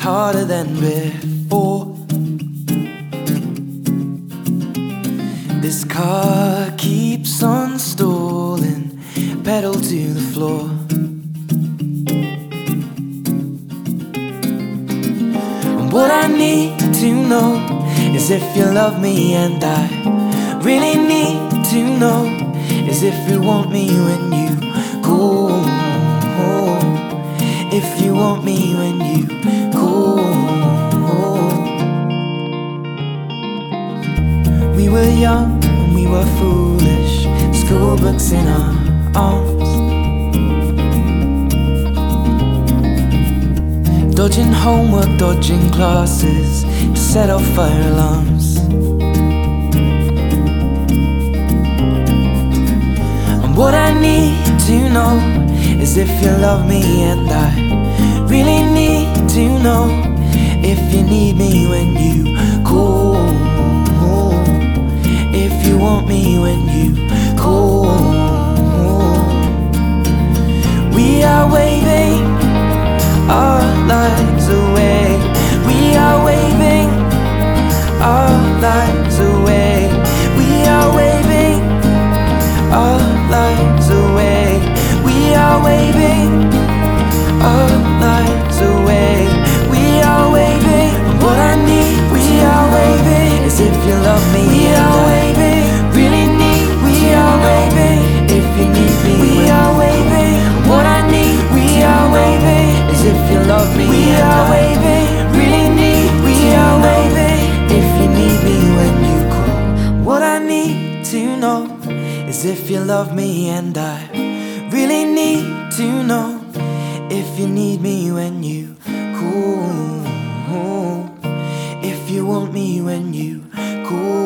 harder than before. This car keeps on stalling, pedal to the floor. And what I need to know is if you love me, and I really need to know is if you want me when you go. If you want me when you go. We were young and we were foolish, school books in our arms, dodging homework, dodging classes to set off fire alarms. And what I need to know is if you love me, and I really need to know if you need me when you go. If you want me when you go. We are waving our lives away. We are waving our lives away. We are waving our lives away. We are waving our lives away. We are waving. What I need, we are waving, is if you love me. We are waving, really need. We are waving, if you need me. We are waving. What I need, we are waving, is if you love me. We are waving, really need. We are waving, if you need me when you call. What I need to know is if you love me, and I really need to know if you need me when you call. If you want me when you call.